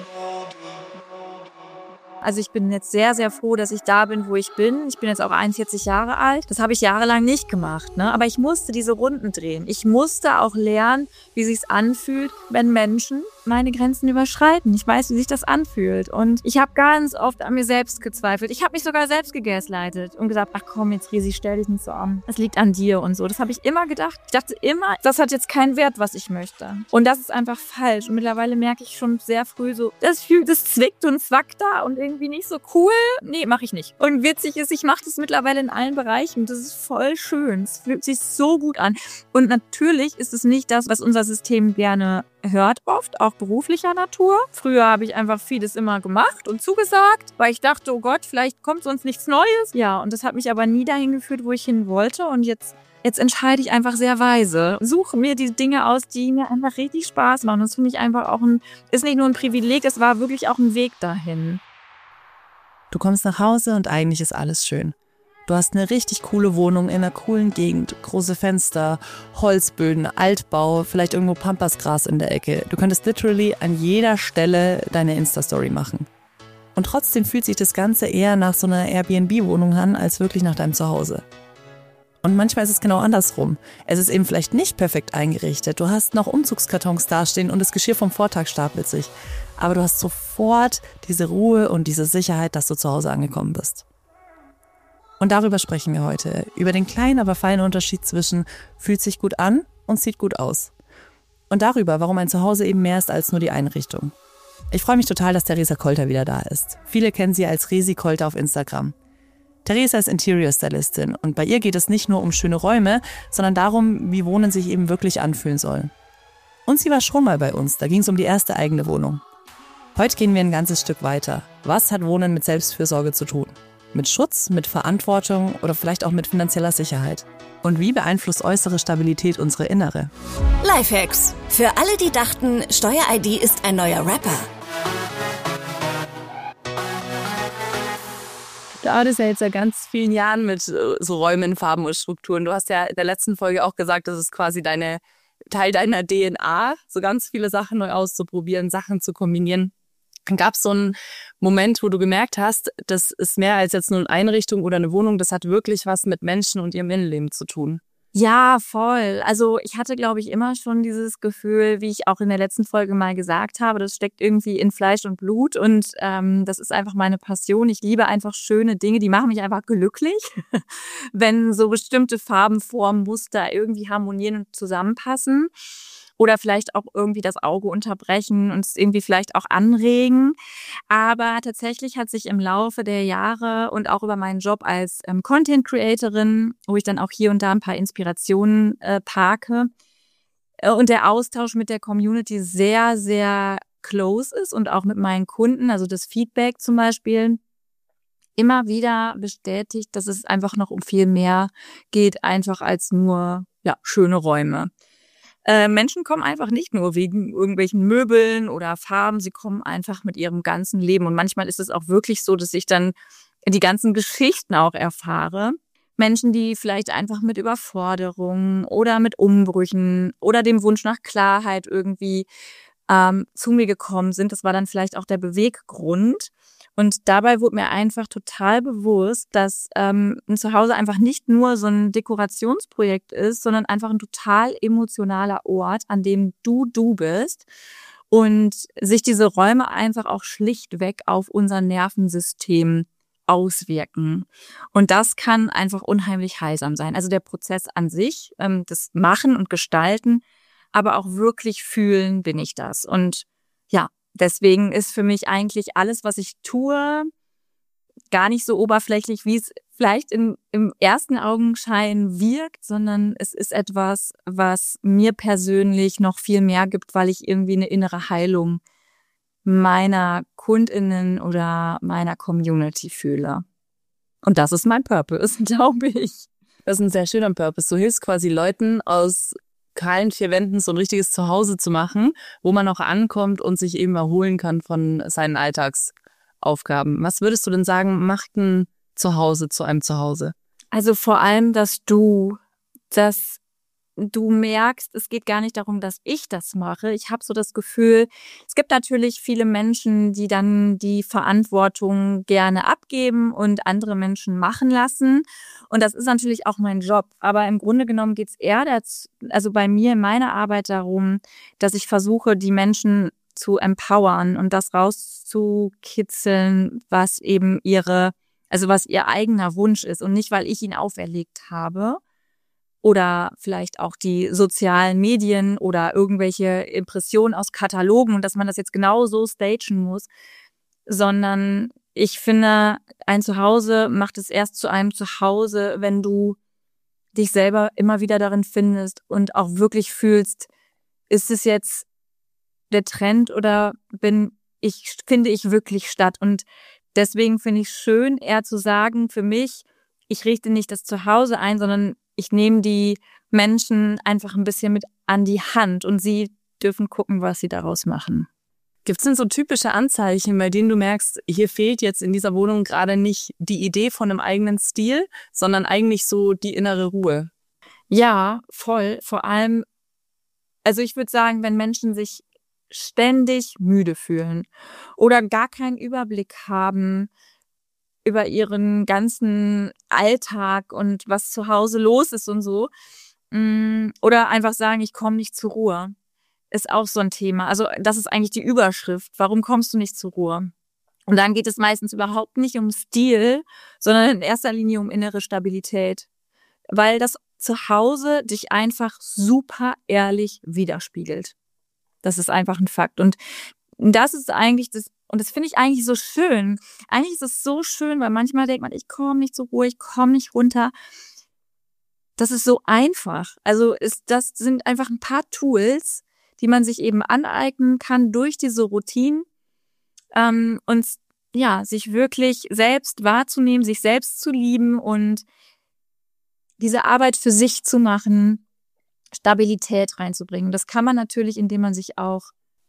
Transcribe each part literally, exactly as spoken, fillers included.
Also ich bin jetzt sehr, sehr froh, dass ich da bin, wo ich bin. Ich bin jetzt auch einundvierzig Jahre alt. Das habe ich jahrelang nicht gemacht, ne? Aber ich musste diese Runden drehen. Ich musste auch lernen, wie sich's anfühlt, wenn Menschen meine Grenzen überschreiten. Ich weiß, wie sich das anfühlt. Und ich habe ganz oft an mir selbst gezweifelt. Ich habe mich sogar selbst gegaslightet und gesagt, ach komm, jetzt Risi, stell dich nicht so an. Es liegt an dir und so. Das habe ich immer gedacht. Ich dachte immer, das hat jetzt keinen Wert, was ich möchte. Und das ist einfach falsch. Und mittlerweile merke ich schon sehr früh so, das fühlt, das zwickt und zwackt da und irgendwie nicht so cool. Nee, mache ich nicht. Und witzig ist, ich mache das mittlerweile in allen Bereichen. Das ist voll schön. Es fühlt sich so gut an. Und natürlich ist es nicht das, was unser System gerne hört, oft, auch beruflicher Natur. Früher habe ich einfach vieles immer gemacht und zugesagt, weil ich dachte, oh Gott, vielleicht kommt sonst nichts Neues. Ja, und das hat mich aber nie dahin geführt, wo ich hin wollte. Und jetzt, jetzt entscheide ich einfach sehr weise. Suche mir die Dinge aus, die mir einfach richtig Spaß machen. Das ist für mich einfach auch ein, ist nicht nur ein Privileg, es war wirklich auch ein Weg dahin. Du kommst nach Hause und eigentlich ist alles schön. Du hast eine richtig coole Wohnung in einer coolen Gegend, große Fenster, Holzböden, Altbau, vielleicht irgendwo Pampasgras in der Ecke. Du könntest literally an jeder Stelle deine Insta-Story machen. Und trotzdem fühlt sich das Ganze eher nach so einer Airbnb-Wohnung an, als wirklich nach deinem Zuhause. Und manchmal ist es genau andersrum. Es ist eben vielleicht nicht perfekt eingerichtet. Du hast noch Umzugskartons dastehen und das Geschirr vom Vortag stapelt sich. Aber du hast sofort diese Ruhe und diese Sicherheit, dass du zu Hause angekommen bist. Und darüber sprechen wir heute. Über den kleinen, aber feinen Unterschied zwischen fühlt sich gut an und sieht gut aus. Und darüber, warum ein Zuhause eben mehr ist als nur die Einrichtung. Ich freue mich total, dass Theresa Kolter wieder da ist. Viele kennen sie als Resi Kolter auf Instagram. Theresa ist Interior Stylistin und bei ihr geht es nicht nur um schöne Räume, sondern darum, wie Wohnen sich eben wirklich anfühlen soll. Und sie war schon mal bei uns, da ging es um die erste eigene Wohnung. Heute gehen wir ein ganzes Stück weiter. Was hat Wohnen mit Selbstfürsorge zu tun? Mit Schutz, mit Verantwortung oder vielleicht auch mit finanzieller Sicherheit? Und wie beeinflusst äußere Stabilität unsere innere? Lifehacks. Für alle, die dachten, Steuer-I D ist ein neuer Rapper. Du arbeitest ja jetzt seit ganz vielen Jahren mit so Räumen, Farben und Strukturen. Du hast ja in der letzten Folge auch gesagt, das ist quasi deine Teil deiner D N A, so ganz viele Sachen neu auszuprobieren, Sachen zu kombinieren. Gab es so einen Moment, wo du gemerkt hast, das ist mehr als jetzt nur eine Einrichtung oder eine Wohnung, das hat wirklich was mit Menschen und ihrem Innenleben zu tun? Ja, voll. Also ich hatte, glaube ich, immer schon dieses Gefühl, wie ich auch in der letzten Folge mal gesagt habe, das steckt irgendwie in Fleisch und Blut und ähm, das ist einfach meine Passion. Ich liebe einfach schöne Dinge, die machen mich einfach glücklich, wenn so bestimmte Farben, Formen, Muster irgendwie harmonieren und zusammenpassen. Oder vielleicht auch irgendwie das Auge unterbrechen und es irgendwie vielleicht auch anregen. Aber tatsächlich hat sich im Laufe der Jahre und auch über meinen Job als ähm, Content-Creatorin, wo ich dann auch hier und da ein paar Inspirationen äh, parke, äh, und der Austausch mit der Community sehr, sehr close ist und auch mit meinen Kunden, also das Feedback zum Beispiel, immer wieder bestätigt, dass es einfach noch um viel mehr geht, einfach als nur ja schöne Räume. Äh, Menschen kommen einfach nicht nur wegen irgendwelchen Möbeln oder Farben, sie kommen einfach mit ihrem ganzen Leben. Und manchmal ist es auch wirklich so, dass ich dann die ganzen Geschichten auch erfahre. Menschen, die vielleicht einfach mit Überforderungen oder mit Umbrüchen oder dem Wunsch nach Klarheit irgendwie ähm, zu mir gekommen sind. Das war dann vielleicht auch der Beweggrund. Und dabei wurde mir einfach total bewusst, dass ähm, ein Zuhause einfach nicht nur so ein Dekorationsprojekt ist, sondern einfach ein total emotionaler Ort, an dem du du bist und sich diese Räume einfach auch schlichtweg auf unser Nervensystem auswirken. Und das kann einfach unheimlich heilsam sein. Also der Prozess an sich, ähm, das Machen und Gestalten, aber auch wirklich fühlen, bin ich das. Und ja, deswegen ist für mich eigentlich alles, was ich tue, gar nicht so oberflächlich, wie es vielleicht in, im ersten Augenschein wirkt, sondern es ist etwas, was mir persönlich noch viel mehr gibt, weil ich irgendwie eine innere Heilung meiner KundInnen oder meiner Community fühle. Und das ist mein Purpose, glaube ich. Das ist ein sehr schöner Purpose. Du hilfst quasi Leuten aus kahlen vier Wänden so ein richtiges Zuhause zu machen, wo man auch ankommt und sich eben erholen kann von seinen Alltagsaufgaben. Was würdest du denn sagen, macht ein Zuhause zu einem Zuhause? Also vor allem, dass du das du merkst, es geht gar nicht darum, dass ich das mache. Ich habe so das Gefühl, es gibt natürlich viele Menschen, die dann die Verantwortung gerne abgeben und andere Menschen machen lassen. Und das ist natürlich auch mein Job. Aber im Grunde genommen geht es eher dazu, also bei mir in meiner Arbeit darum, dass ich versuche, die Menschen zu empowern und das rauszukitzeln, was eben ihre, also was ihr eigener Wunsch ist und nicht, weil ich ihn auferlegt habe. Oder vielleicht auch die sozialen Medien oder irgendwelche Impressionen aus Katalogen und dass man das jetzt genau so stagen muss, sondern ich finde, ein Zuhause macht es erst zu einem Zuhause, wenn du dich selber immer wieder darin findest und auch wirklich fühlst, ist es jetzt der Trend oder bin ich, finde ich wirklich statt? Und deswegen finde ich es schön, eher zu sagen, für mich, ich richte nicht das Zuhause ein, sondern ich nehme die Menschen einfach ein bisschen mit an die Hand und sie dürfen gucken, was sie daraus machen. Gibt es denn so typische Anzeichen, bei denen du merkst, hier fehlt jetzt in dieser Wohnung gerade nicht die Idee von einem eigenen Stil, sondern eigentlich so die innere Ruhe? Ja, voll. Vor allem, also ich würde sagen, wenn Menschen sich ständig müde fühlen oder gar keinen Überblick haben über ihren ganzen Alltag und was zu Hause los ist und so. Oder einfach sagen, ich komme nicht zur Ruhe. Ist auch so ein Thema. Also das ist eigentlich die Überschrift. Warum kommst du nicht zur Ruhe? Und dann geht es meistens überhaupt nicht um Stil, sondern in erster Linie um innere Stabilität. Weil das Zuhause dich einfach super ehrlich widerspiegelt. Das ist einfach ein Fakt. Und das ist eigentlich das, und das finde ich eigentlich so schön. Eigentlich ist es so schön, weil manchmal denkt man, ich komme nicht zur Ruhe, ich komme nicht runter. Das ist so einfach. Also ist, das sind einfach ein paar Tools, die man sich eben aneignen kann durch diese Routinen ähm, und ja, sich wirklich selbst wahrzunehmen, sich selbst zu lieben und diese Arbeit für sich zu machen, Stabilität reinzubringen. Das kann man natürlich, indem man sich auch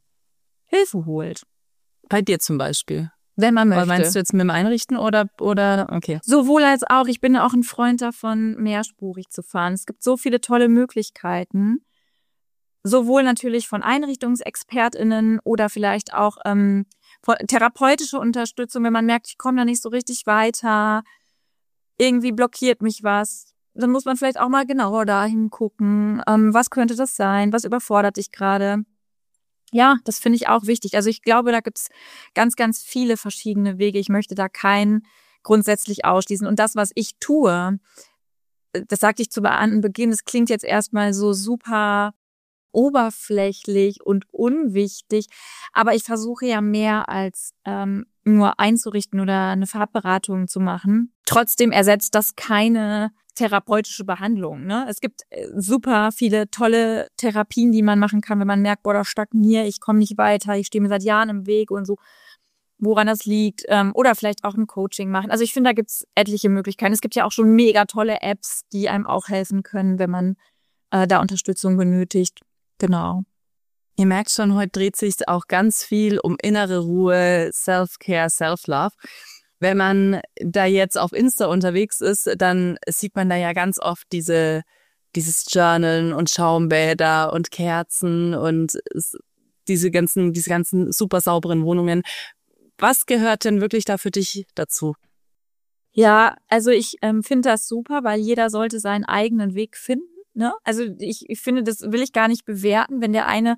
Hilfe holt. Bei dir zum Beispiel? Wenn man möchte. Oder meinst du jetzt mit dem Einrichten oder, oder, okay. Sowohl als auch. Ich bin auch ein Freund davon, mehrspurig zu fahren. Es gibt so viele tolle Möglichkeiten. Sowohl natürlich von EinrichtungsexpertInnen oder vielleicht auch ähm, therapeutische Unterstützung, wenn man merkt, ich komme da nicht so richtig weiter, irgendwie blockiert mich was. Dann muss man vielleicht auch mal genauer dahin gucken, ähm, was könnte das sein, was überfordert dich gerade. Ja, das finde ich auch wichtig. Also ich glaube, da gibt's ganz, ganz viele verschiedene Wege. Ich möchte da keinen grundsätzlich ausschließen. Und das, was ich tue, das sagte ich zu Beginn, das klingt jetzt erstmal so super oberflächlich und unwichtig, aber ich versuche ja mehr als ähm, nur einzurichten oder eine Farbberatung zu machen. Trotzdem ersetzt das keine therapeutische Behandlung. Ne? Es gibt super viele tolle Therapien, die man machen kann, wenn man merkt, boah, da stagniere ich, komme nicht weiter, ich stehe mir seit Jahren im Weg und so, woran das liegt. Ähm, oder vielleicht auch ein Coaching machen. Also ich finde, da gibt's etliche Möglichkeiten. Es gibt ja auch schon mega tolle Apps, die einem auch helfen können, wenn man äh, da Unterstützung benötigt. Genau. Ihr merkt schon, heute dreht sich auch ganz viel um innere Ruhe, Self-Care, Self-Love. Wenn man da jetzt auf Insta unterwegs ist, dann sieht man da ja ganz oft diese dieses Journalen und Schaumbäder und Kerzen und diese ganzen diese ganzen super sauberen Wohnungen. Was gehört denn wirklich da für dich dazu? Ja, also ich ähm, finde das super, weil jeder sollte seinen eigenen Weg finden. Ne? Also ich, ich finde, das will ich gar nicht bewerten, wenn der eine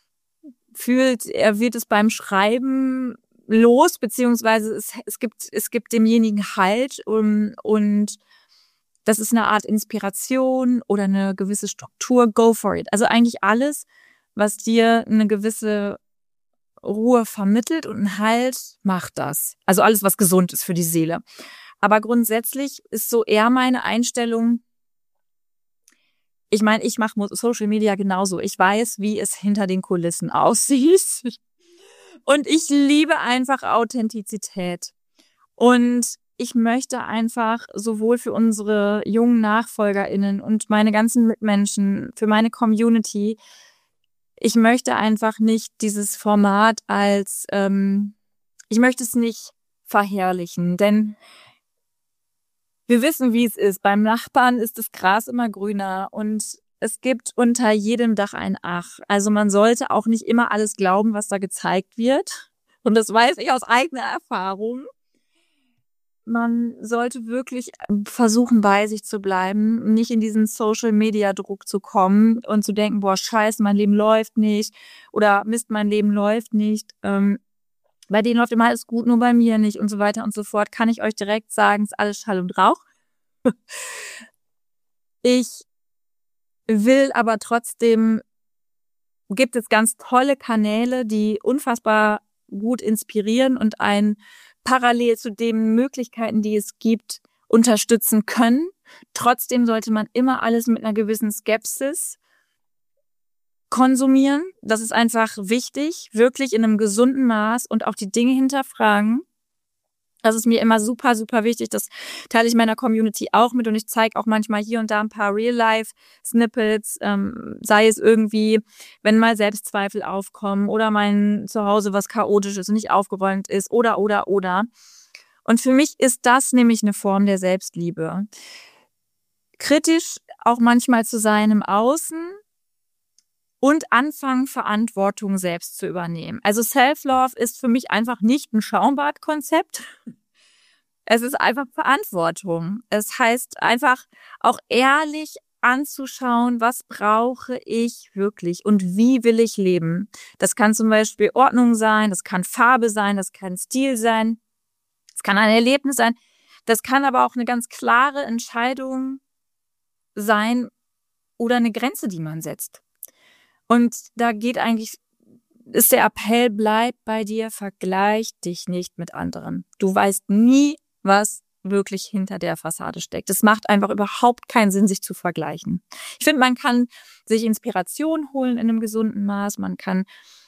fühlt, er wird es beim Schreiben los, beziehungsweise es, es gibt es gibt demjenigen Halt um, und das ist eine Art Inspiration oder eine gewisse Struktur, go for it. Also eigentlich alles, was dir eine gewisse Ruhe vermittelt und einen Halt, macht das. Also alles, was gesund ist für die Seele. Aber grundsätzlich ist so eher meine Einstellung, ich meine, ich mache Social Media genauso. Ich weiß, wie es hinter den Kulissen aussieht. Und ich liebe einfach Authentizität. Und ich möchte einfach sowohl für unsere jungen NachfolgerInnen und meine ganzen Mitmenschen, für meine Community, ich möchte einfach nicht dieses Format als, ähm, ich möchte es nicht verherrlichen, denn wir wissen, wie es ist. Beim Nachbarn ist das Gras immer grüner und es gibt unter jedem Dach ein Ach. Also man sollte auch nicht immer alles glauben, was da gezeigt wird. Und das weiß ich aus eigener Erfahrung. Man sollte wirklich versuchen, bei sich zu bleiben, nicht in diesen Social-Media-Druck zu kommen und zu denken, boah, scheiße, mein Leben läuft nicht oder Mist, mein Leben läuft nicht. Ähm, bei denen läuft immer alles gut, nur bei mir nicht und so weiter und so fort. Kann ich euch direkt sagen, ist alles Schall und Rauch. Ich will aber trotzdem, gibt es ganz tolle Kanäle, die unfassbar gut inspirieren und einen parallel zu den Möglichkeiten, die es gibt, unterstützen können. Trotzdem sollte man immer alles mit einer gewissen Skepsis konsumieren. Das ist einfach wichtig, wirklich in einem gesunden Maß und auch die Dinge hinterfragen. Das ist mir immer super, super wichtig. Das teile ich meiner Community auch mit und ich zeige auch manchmal hier und da ein paar Real-Life-Snippets, ähm, sei es irgendwie, wenn mal Selbstzweifel aufkommen oder mein Zuhause was chaotisch ist und nicht aufgeräumt ist oder, oder, oder. Und für mich ist das nämlich eine Form der Selbstliebe. Kritisch auch manchmal zu sein im Außen und anfangen, Verantwortung selbst zu übernehmen. Also Self-Love ist für mich einfach nicht ein Schaumbadkonzept. Es ist einfach Verantwortung. Es heißt einfach auch ehrlich anzuschauen, was brauche ich wirklich und wie will ich leben. Das kann zum Beispiel Ordnung sein, das kann Farbe sein, das kann Stil sein, das kann ein Erlebnis sein. Das kann aber auch eine ganz klare Entscheidung sein oder eine Grenze, die man setzt. Und da geht eigentlich, ist der Appell, bleib bei dir, vergleich dich nicht mit anderen. Du weißt nie, was wirklich hinter der Fassade steckt. Es macht einfach überhaupt keinen Sinn, sich zu vergleichen. Ich finde, man kann sich Inspiration holen in einem gesunden Maß. Man kann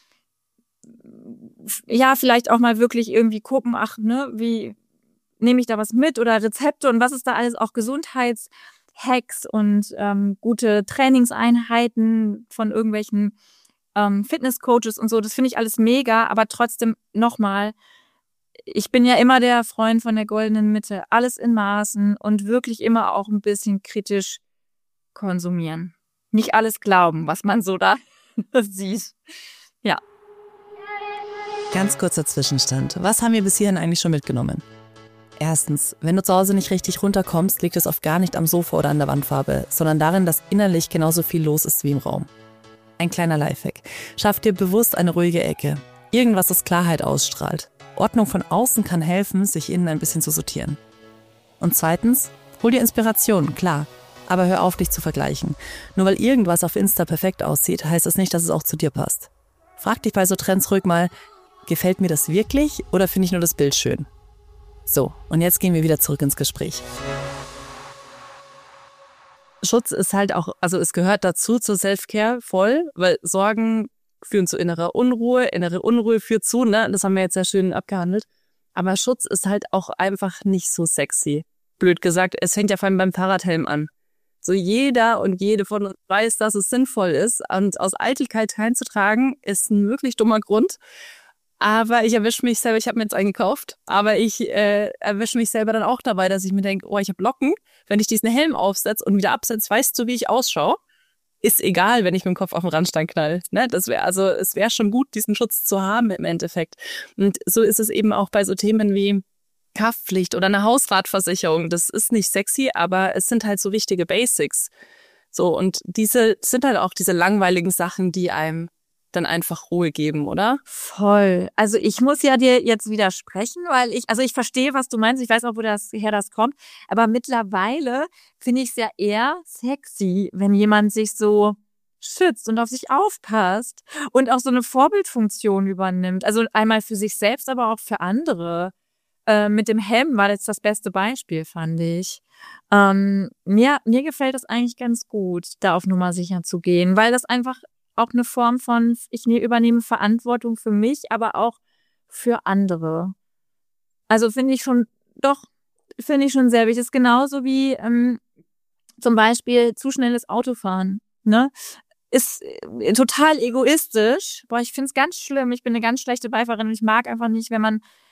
ja vielleicht auch mal wirklich irgendwie gucken, ach, ne, wie nehme ich da was mit oder Rezepte und was ist da alles, auch Gesundheits Hacks und ähm, gute Trainingseinheiten von irgendwelchen ähm, Fitnesscoaches und so. Das finde ich alles mega, aber trotzdem nochmal, ich bin ja immer der Freund von der goldenen Mitte. Alles in Maßen und wirklich immer auch ein bisschen kritisch konsumieren. Nicht alles glauben, was man so da sieht. Ja. Ganz kurzer Zwischenstand. Was haben wir bis hierhin eigentlich schon mitgenommen? Erstens, wenn du zu Hause nicht richtig runterkommst, liegt es oft gar nicht am Sofa oder an der Wandfarbe, sondern darin, dass innerlich genauso viel los ist wie im Raum. Ein kleiner Lifehack. Schaff dir bewusst eine ruhige Ecke. Irgendwas, das Klarheit ausstrahlt. Ordnung von außen kann helfen, sich innen ein bisschen zu sortieren. Und zweitens, hol dir Inspiration, klar. Aber hör auf, dich zu vergleichen. Nur weil irgendwas auf Insta perfekt aussieht, heißt das nicht, dass es auch zu dir passt. Frag dich bei so Trends ruhig mal, gefällt mir das wirklich oder finde ich nur das Bild schön? So, und jetzt gehen wir wieder zurück ins Gespräch. Schutz ist halt auch, also es gehört dazu zur Self-Care voll, weil Sorgen führen zu innerer Unruhe, innere Unruhe führt zu, ne, das haben wir jetzt sehr schön abgehandelt. Aber Schutz ist halt auch einfach nicht so sexy. Blöd gesagt, es fängt ja vor allem beim Fahrradhelm an. So jeder und jede von uns weiß, dass es sinnvoll ist und aus Eitelkeit keinen zu tragen, ist ein wirklich dummer Grund. Aber ich erwische mich selber, ich habe mir jetzt einen gekauft, aber ich äh, erwische mich selber dann auch dabei, dass ich mir denke, oh, ich habe Locken. Wenn ich diesen Helm aufsetze und wieder absetze, weißt du, wie ich ausschaue? Ist egal, wenn ich mit dem Kopf auf den Randstein knall. Ne? Das wäre also, es wäre schon gut, diesen Schutz zu haben im Endeffekt. Und so ist es eben auch bei so Themen wie Haftpflicht oder eine Hausratversicherung. Das ist nicht sexy, aber es sind halt so wichtige Basics. So, und diese sind halt auch diese langweiligen Sachen, die einem dann einfach Ruhe geben, oder? Voll. Also ich muss ja dir jetzt widersprechen, weil ich, also ich verstehe, was du meinst. Ich weiß auch, wo das her das kommt. Aber mittlerweile finde ich es ja eher sexy, wenn jemand sich so schützt und auf sich aufpasst und auch so eine Vorbildfunktion übernimmt. Also einmal für sich selbst, aber auch für andere. Äh, mit dem Helm war jetzt das beste Beispiel, fand ich. Ähm, mir, mir gefällt das eigentlich ganz gut, da auf Nummer sicher zu gehen, weil das einfach auch eine Form von, ich ne, übernehme Verantwortung für mich, aber auch für andere. Also finde ich schon, doch, finde ich schon sehr wichtig. Das ist genauso wie ähm, zum Beispiel zu schnelles Autofahren. Ne? Ist äh, total egoistisch. Boah, ich finde es ganz schlimm. Ich bin eine ganz schlechte Beifahrerin und ich mag einfach nicht, wenn man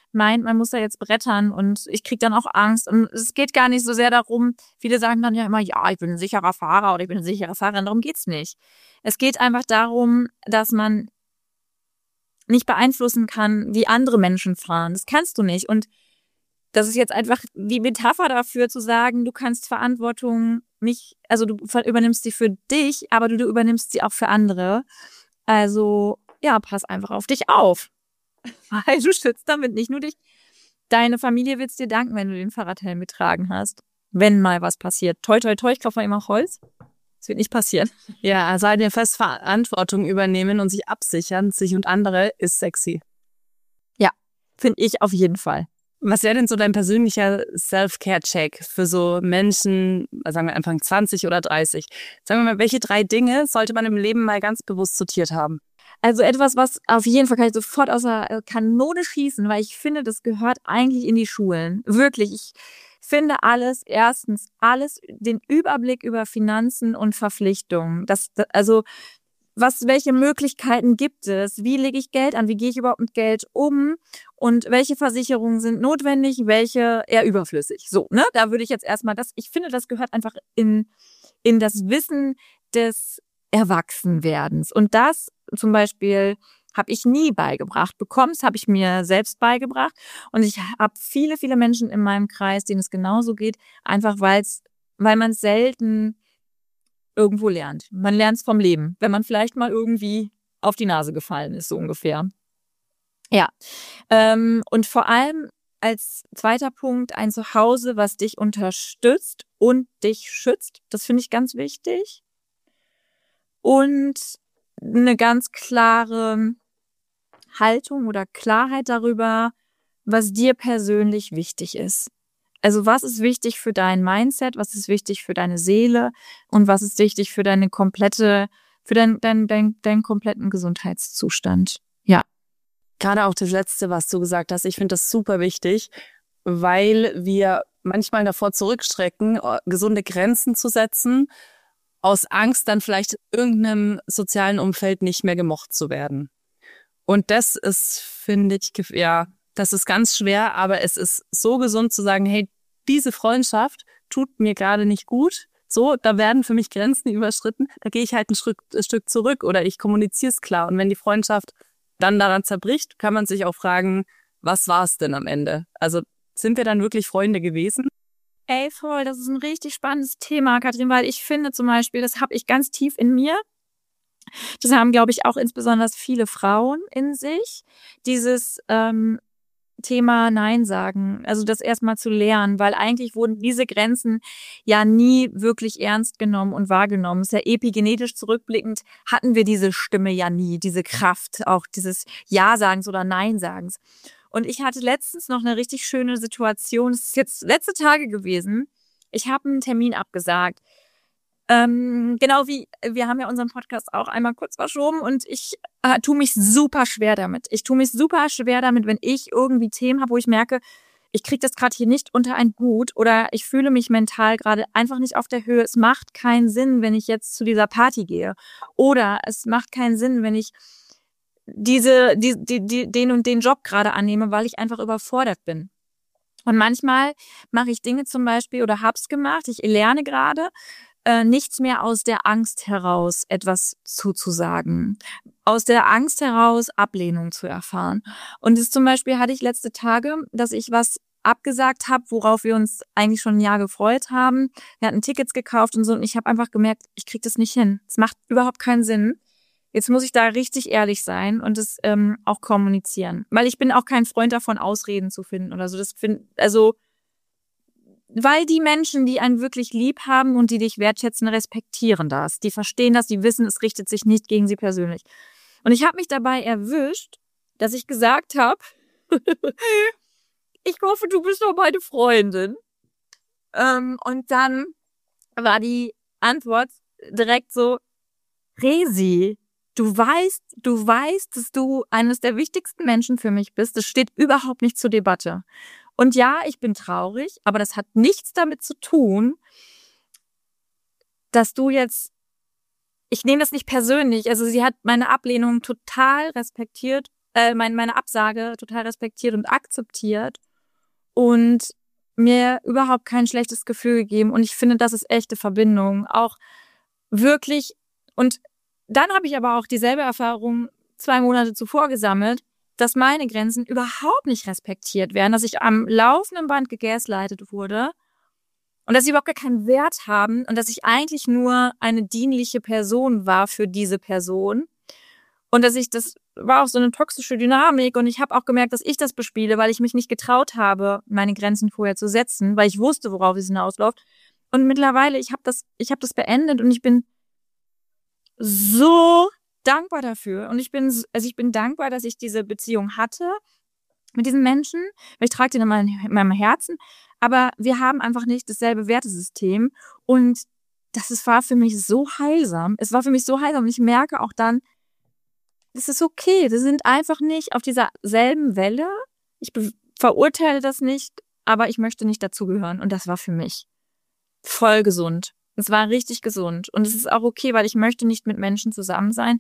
meint, man muss da jetzt brettern und ich krieg dann auch Angst. Und es geht gar nicht so sehr darum, viele sagen dann ja immer, ja, ich bin ein sicherer Fahrer oder ich bin eine sichere Fahrerin, darum geht's nicht. Es geht einfach darum, dass man nicht beeinflussen kann, wie andere Menschen fahren. Das kannst du nicht. Und das ist jetzt einfach die Metapher dafür zu sagen, du kannst Verantwortung nicht, also du übernimmst sie für dich, aber du, du übernimmst sie auch für andere. Also ja, pass einfach auf dich auf. Weil du schützt damit nicht nur dich. Deine Familie wird es dir danken, wenn du den Fahrradhelm getragen hast. Wenn mal was passiert. Toi, toi, toi, ich kaufe mal immer Holz. Das wird nicht passieren. Ja, also halt eine fest Verantwortung übernehmen und sich absichern, sich und andere, ist sexy. Ja, finde ich auf jeden Fall. Was wäre denn so dein persönlicher Self-Care-Check für so Menschen, sagen wir Anfang zwanzig oder dreißig? Sagen wir mal, welche drei Dinge sollte man im Leben mal ganz bewusst sortiert haben? Also etwas, was auf jeden Fall kann ich sofort aus der Kanone schießen, weil ich finde, das gehört eigentlich in die Schulen. Wirklich, ich finde alles, erstens, alles, den Überblick über Finanzen und Verpflichtungen. Das, also, was, welche Möglichkeiten gibt es? Wie lege ich Geld an? Wie gehe ich überhaupt mit Geld um? Und welche Versicherungen sind notwendig? Welche eher überflüssig? So, ne? Da würde ich jetzt erstmal das, ich finde, das gehört einfach in, in das Wissen des Erwachsenwerdens. Und das zum Beispiel habe ich nie beigebracht. Bekomm's habe ich mir selbst beigebracht. Und ich habe viele, viele Menschen in meinem Kreis, denen es genauso geht, einfach weil's, weil man es selten irgendwo lernt. Man lernt es vom Leben, wenn man vielleicht mal irgendwie auf die Nase gefallen ist, so ungefähr. Ja, ähm, und vor allem als zweiter Punkt ein Zuhause, was dich unterstützt und dich schützt. Das finde ich ganz wichtig. Und eine ganz klare Haltung oder Klarheit darüber, was dir persönlich wichtig ist. Also was ist wichtig für dein Mindset, was ist wichtig für deine Seele und was ist wichtig für deine komplette, für dein, dein, dein, deinen kompletten Gesundheitszustand. Ja. Gerade auch das Letzte, was du gesagt hast, ich finde das super wichtig, weil wir manchmal davor zurückschrecken, gesunde Grenzen zu setzen, aus Angst dann vielleicht irgendeinem sozialen Umfeld nicht mehr gemocht zu werden. Und das ist, finde ich, ja, das ist ganz schwer, aber es ist so gesund zu sagen, hey, diese Freundschaft tut mir gerade nicht gut. So, da werden für mich Grenzen überschritten. Da gehe ich halt ein Stück, ein Stück zurück oder ich kommuniziere es klar. Und wenn die Freundschaft dann daran zerbricht, kann man sich auch fragen, was war es denn am Ende? Also sind wir dann wirklich Freunde gewesen? Ey, voll, das ist ein richtig spannendes Thema, Katrin, weil ich finde zum Beispiel, das habe ich ganz tief in mir. Das haben, glaube ich, auch insbesondere viele Frauen in sich. Dieses ähm, Thema Nein sagen, also das erstmal zu lernen, weil eigentlich wurden diese Grenzen ja nie wirklich ernst genommen und wahrgenommen. Ist ja epigenetisch zurückblickend, hatten wir diese Stimme ja nie, diese Kraft, auch dieses Ja-Sagens oder Nein-Sagens. Und ich hatte letztens noch eine richtig schöne Situation, es ist jetzt letzte Tage gewesen, ich habe einen Termin abgesagt. Ähm, genau wie, wir haben ja unseren Podcast auch einmal kurz verschoben und ich äh, tue mich super schwer damit. Ich tue mich super schwer damit, wenn ich irgendwie Themen habe, wo ich merke, ich kriege das gerade hier nicht unter einen Hut oder ich fühle mich mental gerade einfach nicht auf der Höhe. Es macht keinen Sinn, wenn ich jetzt zu dieser Party gehe. Oder es macht keinen Sinn, wenn ich diese, die, die, die, den und den Job gerade annehme, weil ich einfach überfordert bin. Und manchmal mache ich Dinge zum Beispiel oder hab's gemacht, ich lerne gerade, Äh, nichts mehr aus der Angst heraus etwas zuzusagen, aus der Angst heraus Ablehnung zu erfahren. Und das zum Beispiel hatte ich letzte Tage, dass ich was abgesagt habe, worauf wir uns eigentlich schon ein Jahr gefreut haben. Wir hatten Tickets gekauft und so und ich habe einfach gemerkt, ich krieg das nicht hin. Es macht überhaupt keinen Sinn. Jetzt muss ich da richtig ehrlich sein und es ähm, auch kommunizieren, weil ich bin auch kein Freund davon, Ausreden zu finden oder so. Das find, also weil die Menschen, die einen wirklich lieb haben und die dich wertschätzen, respektieren das. Die verstehen das, die wissen, es richtet sich nicht gegen sie persönlich. Und ich habe mich dabei erwischt, dass ich gesagt habe, ich hoffe, du bist doch meine Freundin. Ähm, und dann war die Antwort direkt so, Resi, du weißt, du weißt, dass du eines der wichtigsten Menschen für mich bist. Das steht überhaupt nicht zur Debatte. Und ja, ich bin traurig, aber das hat nichts damit zu tun, dass du jetzt, ich nehme das nicht persönlich, also sie hat meine Ablehnung total respektiert äh, mein, meine Absage total respektiert und akzeptiert und mir überhaupt kein schlechtes Gefühl gegeben. Und ich finde, das ist echte Verbindung. Auch wirklich. Und dann habe ich aber auch dieselbe Erfahrung zwei Monate zuvor gesammelt, dass meine Grenzen überhaupt nicht respektiert werden, dass ich am laufenden Band gegaslightet wurde und dass sie überhaupt gar keinen Wert haben und dass ich eigentlich nur eine dienliche Person war für diese Person. Und dass ich, das war auch so eine toxische Dynamik und ich habe auch gemerkt, dass ich das bespiele, weil ich mich nicht getraut habe, meine Grenzen vorher zu setzen, weil ich wusste, worauf es hinausläuft. Und mittlerweile, ich habe das, ich habe das beendet und ich bin so dankbar dafür. Und ich bin, also ich bin dankbar, dass ich diese Beziehung hatte mit diesen Menschen. Ich trage den in meinem, in meinem Herzen. Aber wir haben einfach nicht dasselbe Wertesystem. Und das ist, war für mich so heilsam. Es war für mich so heilsam. Und ich merke auch dann, es ist okay. Wir sind einfach nicht auf dieser selben Welle. Ich be- verurteile das nicht, aber ich möchte nicht dazugehören. Und das war für mich voll gesund. Es war richtig gesund. Und es ist auch okay, weil ich möchte nicht mit Menschen zusammen sein,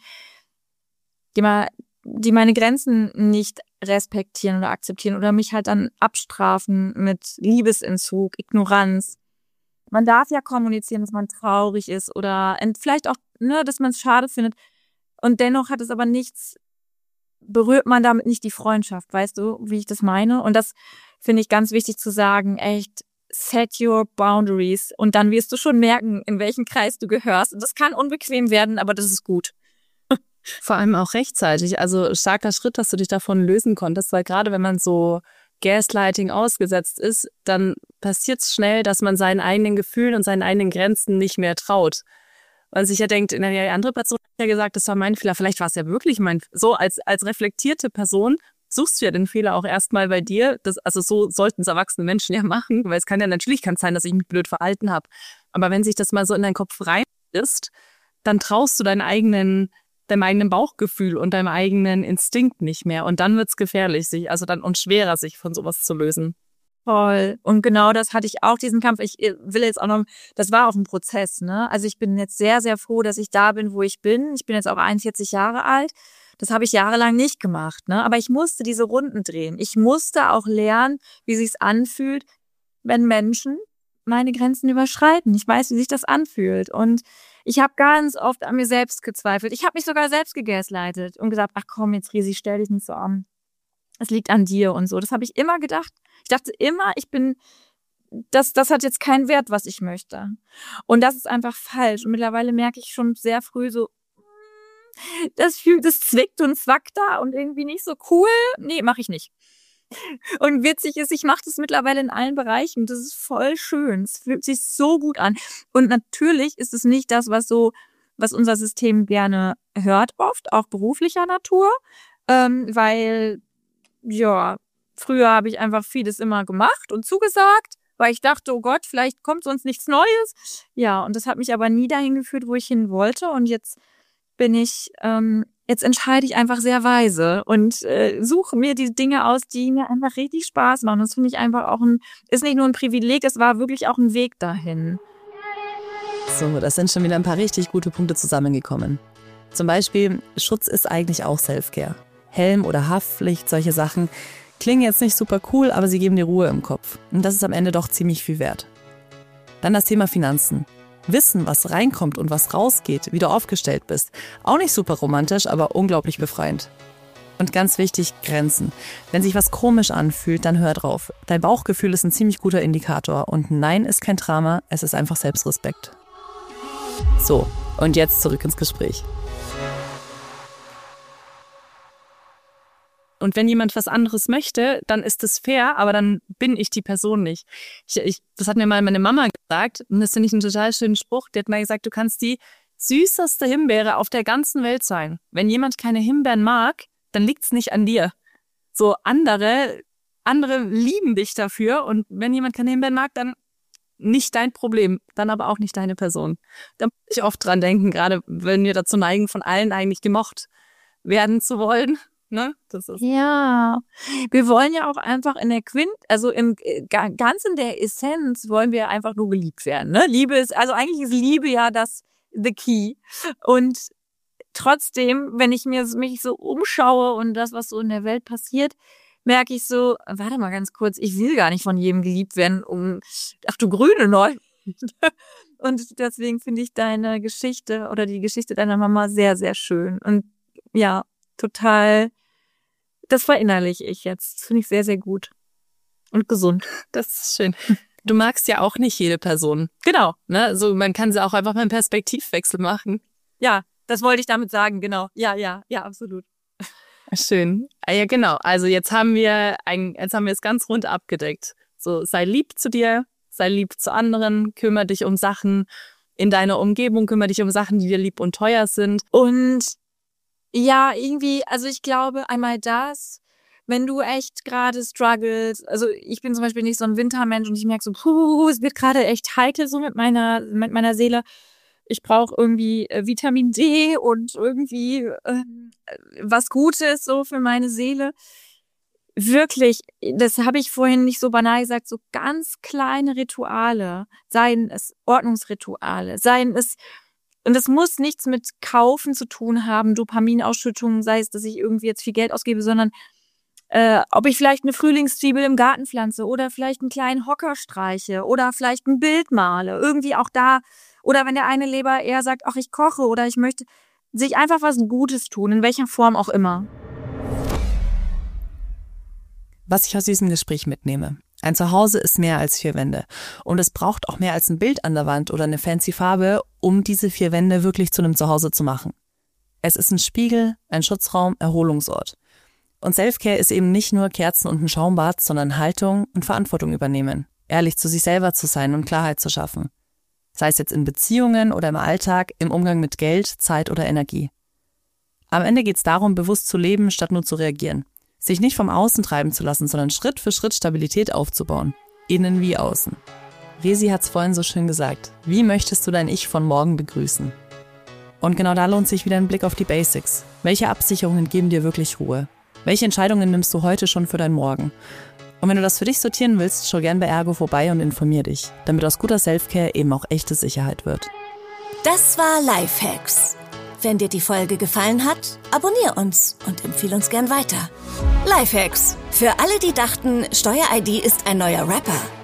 die mal, die meine Grenzen nicht respektieren oder akzeptieren oder mich halt dann abstrafen mit Liebesentzug, Ignoranz. Man darf ja kommunizieren, dass man traurig ist oder vielleicht auch, ne, dass man es schade findet. Und dennoch hat es aber nichts, berührt man damit nicht die Freundschaft, weißt du, wie ich das meine? Und das finde ich ganz wichtig zu sagen, echt, set your boundaries. Und dann wirst du schon merken, in welchen Kreis du gehörst. Und das kann unbequem werden, aber das ist gut. Vor allem auch rechtzeitig. Also starker Schritt, dass du dich davon lösen konntest, weil gerade wenn man so Gaslighting ausgesetzt ist, dann passiert es schnell, dass man seinen eigenen Gefühlen und seinen eigenen Grenzen nicht mehr traut. Weil sich ja denkt, in der andere Person hat ja gesagt, das war mein Fehler, vielleicht war es ja wirklich mein Fehler. So als, als reflektierte Person suchst du ja den Fehler auch erstmal bei dir. Das, also so sollten es erwachsene Menschen ja machen, weil es kann ja natürlich kann sein, dass ich mich blöd verhalten habe. Aber wenn sich das mal so in deinen Kopf rein ist, dann traust du deinen eigenen, deinem eigenen Bauchgefühl und deinem eigenen Instinkt nicht mehr. Und dann wird's gefährlich, sich, also dann und schwerer, sich von sowas zu lösen. Voll. Und genau das hatte ich auch, diesen Kampf. Ich will jetzt auch noch, das war auch ein Prozess, ne? Also ich bin jetzt sehr, sehr froh, dass ich da bin, wo ich bin. Ich bin jetzt auch einundvierzig Jahre alt. Das habe ich jahrelang nicht gemacht, ne? Aber ich musste diese Runden drehen. Ich musste auch lernen, wie sich's anfühlt, wenn Menschen meine Grenzen überschreiten. Ich weiß, wie sich das anfühlt. Und ich habe ganz oft an mir selbst gezweifelt. Ich habe mich sogar selbst gegaslightet und gesagt, ach komm, jetzt Risi, stell dich nicht so an. Es liegt an dir und so. Das habe ich immer gedacht. Ich dachte immer, ich bin, das, das hat jetzt keinen Wert, was ich möchte. Und das ist einfach falsch. Und mittlerweile merke ich schon sehr früh so, das fühlt, das zwickt und zwackt da und irgendwie nicht so cool. Nee, mache ich nicht. Und witzig ist, ich mache das mittlerweile in allen Bereichen. Das ist voll schön. Es fühlt sich so gut an. Und natürlich ist es nicht das, was so, was unser System gerne hört oft, auch beruflicher Natur, ähm, weil ja, früher habe ich einfach vieles immer gemacht und zugesagt, weil ich dachte, oh Gott, vielleicht kommt sonst nichts Neues. Ja, und das hat mich aber nie dahin geführt, wo ich hin wollte. Und jetzt bin ich, ähm, jetzt entscheide ich einfach sehr weise und äh, suche mir die Dinge aus, die mir einfach richtig Spaß machen. Das finde ich einfach auch ein, ist nicht nur ein Privileg, es war wirklich auch ein Weg dahin. So, das sind schon wieder ein paar richtig gute Punkte zusammengekommen. Zum Beispiel, Schutz ist eigentlich auch Selfcare. Helm oder Haftpflicht, solche Sachen klingen jetzt nicht super cool, aber sie geben dir Ruhe im Kopf. Und das ist am Ende doch ziemlich viel wert. Dann das Thema Finanzen. Wissen, was reinkommt und was rausgeht, wie du aufgestellt bist. Auch nicht super romantisch, aber unglaublich befreiend. Und ganz wichtig, Grenzen. Wenn sich was komisch anfühlt, dann hör drauf. Dein Bauchgefühl ist ein ziemlich guter Indikator. Und nein ist kein Drama, es ist einfach Selbstrespekt. So, und jetzt zurück ins Gespräch. Und wenn jemand was anderes möchte, dann ist das fair, aber dann bin ich die Person nicht. Ich, ich, das hat mir mal meine Mama gesagt, und das finde ich einen total schönen Spruch. Die hat mal gesagt, du kannst die süßeste Himbeere auf der ganzen Welt sein. Wenn jemand keine Himbeeren mag, dann liegt's nicht an dir. So andere, andere lieben dich dafür und wenn jemand keine Himbeeren mag, dann nicht dein Problem, dann aber auch nicht deine Person. Da muss ich oft dran denken, gerade wenn wir dazu neigen, von allen eigentlich gemocht werden zu wollen. Ne? Das ist ja, wir wollen ja auch einfach in der Quint, also im ganz in der Essenz wollen wir einfach nur geliebt werden. Ne? Liebe ist, also eigentlich ist Liebe ja das the key. Und trotzdem, wenn ich mir mich so umschaue und das, was so in der Welt passiert, merke ich so, warte mal ganz kurz, ich will gar nicht von jedem geliebt werden, um, ach du grüne Neune. Und deswegen finde ich deine Geschichte oder die Geschichte deiner Mama sehr, sehr schön. Und ja, total, das verinnerliche ich jetzt. Das finde ich sehr, sehr gut. Und gesund. Das ist schön. Du magst ja auch nicht jede Person. Genau. Ne? Also man kann sie auch einfach mal einen Perspektivwechsel machen. Ja, das wollte ich damit sagen, genau. Ja, ja, ja, absolut. Schön. Ah, ja, genau. Also jetzt haben wir ein, jetzt haben wir es ganz rund abgedeckt. So, sei lieb zu dir, sei lieb zu anderen, kümmere dich um Sachen in deiner Umgebung, kümmere dich um Sachen, die dir lieb und teuer sind. Und ja, irgendwie, also ich glaube, einmal das, wenn du echt gerade struggles, also ich bin zum Beispiel nicht so ein Wintermensch und ich merke so, puh, es wird gerade echt heikel so mit meiner, mit meiner Seele. Ich brauche irgendwie äh, Vitamin D und irgendwie äh, was Gutes so für meine Seele. Wirklich, das habe ich vorhin nicht so banal gesagt, so ganz kleine Rituale, seien es Ordnungsrituale, seien es, und das muss nichts mit Kaufen zu tun haben, Dopaminausschüttung, sei es, dass ich irgendwie jetzt viel Geld ausgebe, sondern äh, ob ich vielleicht eine Frühlingszwiebel im Garten pflanze oder vielleicht einen kleinen Hocker streiche oder vielleicht ein Bild male, irgendwie auch da, oder wenn der eine Leber eher sagt, ach, ich koche oder ich möchte sich einfach was Gutes tun, in welcher Form auch immer. Was ich aus diesem Gespräch mitnehme. Ein Zuhause ist mehr als vier Wände. Und es braucht auch mehr als ein Bild an der Wand oder eine fancy Farbe, um diese vier Wände wirklich zu einem Zuhause zu machen. Es ist ein Spiegel, ein Schutzraum, Erholungsort. Und Selfcare ist eben nicht nur Kerzen und ein Schaumbad, sondern Haltung und Verantwortung übernehmen. Ehrlich zu sich selber zu sein und Klarheit zu schaffen. Sei es jetzt in Beziehungen oder im Alltag, im Umgang mit Geld, Zeit oder Energie. Am Ende geht es darum, bewusst zu leben, statt nur zu reagieren. Sich nicht vom Außen treiben zu lassen, sondern Schritt für Schritt Stabilität aufzubauen. Innen wie außen. Resi hat's vorhin so schön gesagt. Wie möchtest du dein Ich von morgen begrüßen? Und genau da lohnt sich wieder ein Blick auf die Basics. Welche Absicherungen geben dir wirklich Ruhe? Welche Entscheidungen nimmst du heute schon für dein Morgen? Und wenn du das für dich sortieren willst, schau gern bei Ergo vorbei und informier dich, damit aus guter Selfcare eben auch echte Sicherheit wird. Das war Lifehacks. Wenn dir die Folge gefallen hat, abonnier uns und empfehle uns gern weiter. Lifehacks. Für alle, die dachten, Steuer-I D ist ein neuer Rapper.